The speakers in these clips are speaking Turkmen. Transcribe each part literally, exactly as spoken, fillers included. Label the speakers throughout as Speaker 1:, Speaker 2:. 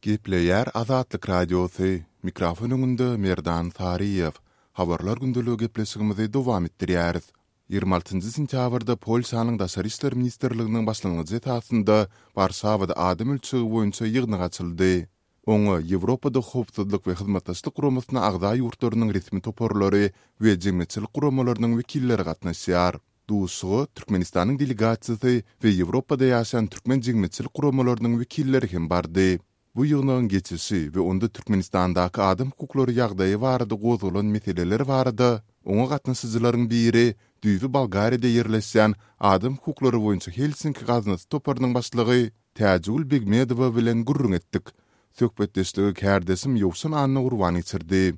Speaker 1: Gepleyer Azatlyk Radiosu, mikrofon öňünde Merdan Sariyev. Habarlar gündölügi gepleşigimizi dowam etdirýäris. ýygrima altynjy sentýabrda Polşanyň Daşary işler ministrliginiň başlangyjy tasynda Warşawada adam ölçügi boýunça ýygyny açyldy. Oňa Ýewropada howpsuzlyk we hyzmatdaşlyk guramasyna agza ýurtlarynyň resmi toparlary we jemgyýetçilik guramalarynyň wekilleri gatnaşýar. Duşugy Türkmenistanyň delegasiýasy we Ýewropada ýaşaýan türkmen jemgyýetçilik guramalarynyň wekilleri hem bardy. Bu ýygynyň geçişi we onda Türkmenistandaky adam hukuklary ýagdaýy barada gozalan meseleler barada. Oňa gatnaşyjylaryň biri Düýbi Bolgariýada ýerleşýän adam hukuklary boýunça Helsinki gaznasy toparynyň başlygy Täjul Begmedowa bilen gurrun etdik. Söhbetdeşligi kärdesim ýoksun anny gurban geçirdi.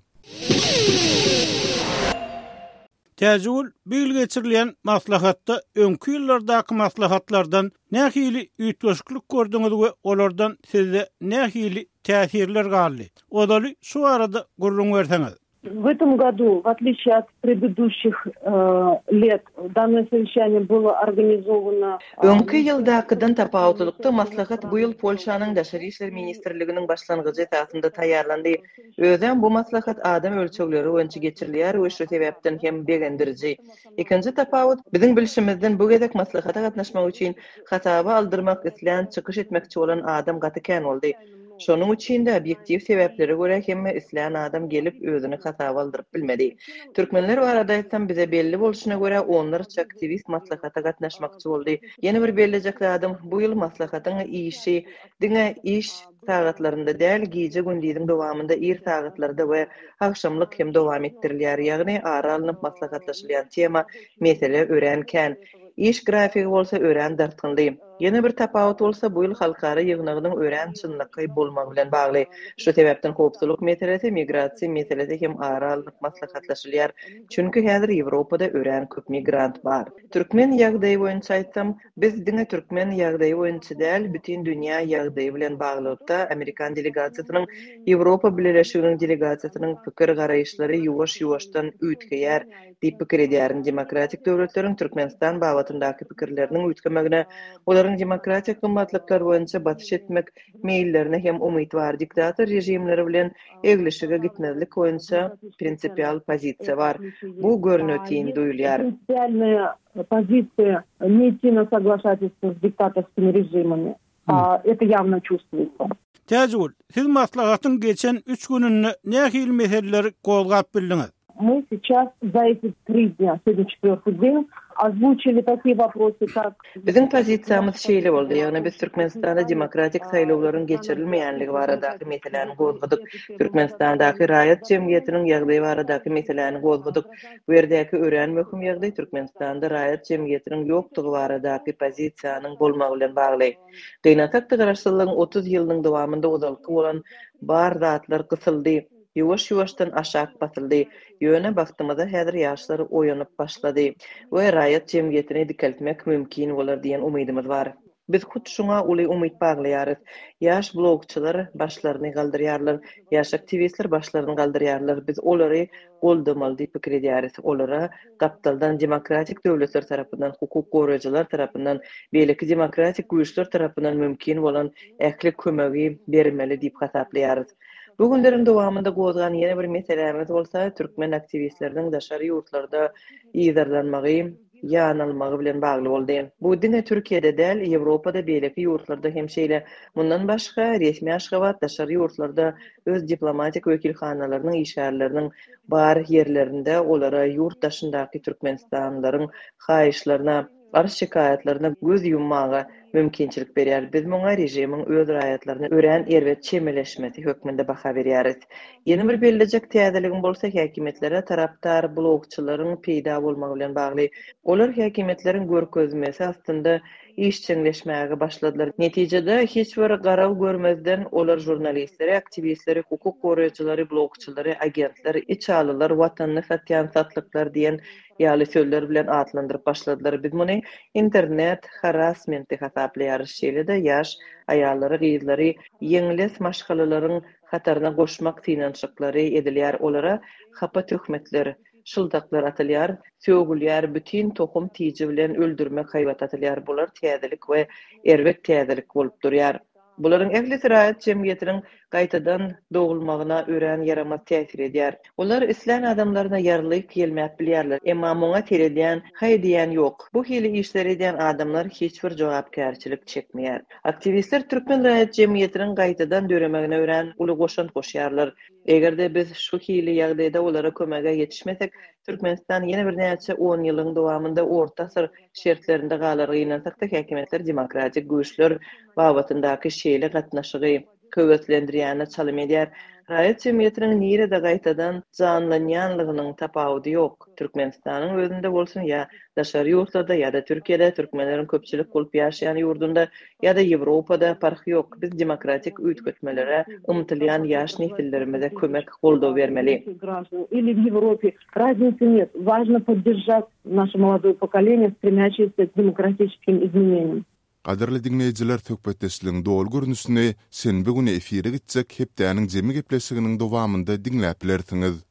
Speaker 2: Täjul bil geçirilen maslahatda öňkü ýyllardaky maslahatlardan nähili üýtgeşiklik gördüňiz we olardan size nähili täsirler galdy. Odaly şu arada gurrun berseňiz.
Speaker 3: В этом году, в отличие от предыдущих э, лет, данное совещание было организовано...
Speaker 4: Öňkü ýyldakydan tapawutlykda maslahat bu ýyl Polşanyň Daşary işler ministrliginiň başlangyjy tasynda taýýarlandy. Özem bu maslahat adam ölçegleri boýunça geçirilýär we şu sebäpden hem begendiriji. Ikinji tapawut biziň bilişimizden bu gedek maslahata gatnaşmak üçin hataba aldyrmak isleýän çykyş etmekçi bolan adam gatyken boldy. Şonuň üçin de obyektiv sebäplere görä hemme isleýän adam gelip özüni hataba aldyryp bilmedi. Türkmenler barada aýtsam bize belli bolşuna görä onlar aktivist maslahata gatnaşmakçy boldy. Ýene bir belli adam bu ýyl maslahatyň işi, diňe iş sagatlarynda däl giýje gündüziň dowamında ir sagatlarda we akşamlyk hem dowam etdirilýär. Ýagny ara alınıp maslahatlaşylýan tema mesele örenken. İş grafiki bolsa ören dartyndy. Ýene bir tapawut bolsa bu ýyl halkara ýygnagynyň ören çynlyky bolmagy bilen bagly. Şu sebäpden howpsuzlyk meselesi, migrasiýa meselesi hem ara alynıp maslahatlaşylýar. Çünki häzir Ýewropada ören köp migrant bar. Türkmen ýagdaýy boýunça aýtsam, biz diňe türkmen ýagdaýy boýunça däl, bütün dünýä ýagdaýy bilen baglykda Amerikan delegasiýasynyň Ýewropa Birleşiginiň delegasiýasynyň pikir garaýşlary ýuwaş-ýuwaşdan üýtgeýär diýip pikir edýär. Demokratik döwletleriň Türkmenistan bagatyndaky pikirleriniň üýtgemegine, olaryň demokratik gymmatlyklar boýunça batyş etmek meýillerine hem umytbar diktator rejimleri bilen egleşige gitmezlik boýunça prinsipial pozisiýa bar. Bu görnötiň duýulýar.
Speaker 3: Принципиальная позиция не идти на соглашательство с диктаторскими режимами. А это явно чувствуется.
Speaker 2: Täjul, siz maslahatyň geçen üç gününde nähili meseleleri golgap bildiňiz?
Speaker 3: Мы сейчас за эти три дня, сегодня четвертый день, озвучили такие вопросы, как...
Speaker 4: Bizim pozisiýamyz şeýle boldy. Ýagny biz Türkmenistanda demokratik saýlawlaryň geçirilmeýänligi baradaky meselelerini gozgadyk. Türkmenistandaky raýat jemgyýetiniň ýagdaýy baradaky meselelerini gozgadyk. Bu ýerdäki ören möhüm ýagdaý Türkmenistanda raýat jemgyýetiniň ýokdugy baradaky pozisiýanyň bolmagy bilen bagly. Gynnatak garaşsyzlygyň otuz ýylynyň dowamında odalyky bolan bar zatlar gysyldy. Ýuwaş-ýuwaşdan aşak basyldy. Ýöne bagtymyza häzir ýaşlar oýanyp başlady we raýat jemgyýetini dikeltmek mümkin bolar diýen umydymyz bar. Biz hut şuňa uly umyt baglaýarys. Ýaş blogçylar başlaryny galdyrýarlar, ýaş aktivistler başlaryny galdyrýarlar. Biz olary goldamaly diýip pikir edýäris. Olara gapdaldan demokratik döwletler tarapyndan, hukuk goraýjylar tarapyndan, beýleki demokratik güýçler tarapyndan mümkin bolan ähli kömegi bermeli diýip hasaplaýarys. Bu günleriň dowamında gozgan ýene bir meselemiz bolsa, türkmen aktivistleriniň daşary ýurtlarda ýyzarlanmagy, ýanylmagy bilen bagly boldy. Bu diňe Türkiýede däl, Ýewropada beýleki ýurtlarda hem şeýle mundan başga resmi aşgabat daşary ýurtlarda öz diplomatik wekilhanalarynyň işgärleriniň bar ýerlerinde olara ýurtdaşyndaky türkmenistanlylaryň haýyşlaryna, arş şikaýatlaryna göz yummagy mümkinçilik berýär. Biz muňa rejimiň öz raýatlaryny ören erwet çemeleşmesi hökmünde baha berýäris. Ýene bir belirlejek täzeligim bolsa häkimetlere taraptar blogçylaryň peýda bolmagy bilen bagly. Olar häkimetleriň görkezmesi aslynda işçileşmäge başladylar. Netijede hiç bir garaw görmezden olar jurnalistleri, aktivistleri, hukuk goraýjylary, blogçylary, agentler, içalylar, watanny satýan satlyklar diýen ýaly sözler bilen atlandyryp başladylar. Biz muny internet harassmenti hasaplaýarys. Şeýle-de ýaş aýallary, gyzlary ýeňles maşgalalaryň hatarına goşmak finansyklary edilýär. Olara hapa töhmetler, şıldaklar atylýar, sögülýär, bütün tohum tiýji bilen öldürmek haýbat atylýar. Bular täzelik we erwek täzelik bolup durýar. Buların ehlisi raýat jemgyýetiniň gaýtadan dogulmagyna ören yaramaz täsir edýär. Olar islan adamlaryna ýarlyk gelmäp bilýärler, emma muňa teredýän, haýdýan ýok. Bu hili işler edýän adamlar hiç bir jogapkärçilik çekmeýär. Aktivistler türkmen raýat jemgyýetiniň gaýtadan döremegine ören uly goşan goşýarlar. Egerde biz şu hili ýagdaýda olara kömege ýetişmesek, Türkmenistan ýene bir näçe on ýylyň dowamında orta asyr şertlerinde galar gynansak da häkimetler demokratik güýçler babatyndaky şeýle gatnaşygy köwetlendirýäne çalym edýär. Raýat jemgyýetiniň nirede gaýtadan janlanýanlygynyň tapawudy ýok. Türkmenistanyň özünde bolsun ýa daşary ýurtlarda ýa-da Türkiýede türkmenleriň köpçülik bolup ýaşaýan ýurdunda ýa-da Ýewropada fark ýok. Biz demokratik üýtgetmelere umtylýan ýaş nesillerimize kömek goldaw bermeli.
Speaker 3: Или в Европе разницы нет. Важно поддержать наше молодое поколение, стремящееся к демократическим изменениям.
Speaker 1: Qadarly dinleyijiler, tökbetesliň dol görnüşini senbe güni efire gitsek hepdäniň jemi gepleşiginiň dowamında dinläp bilersiňiz.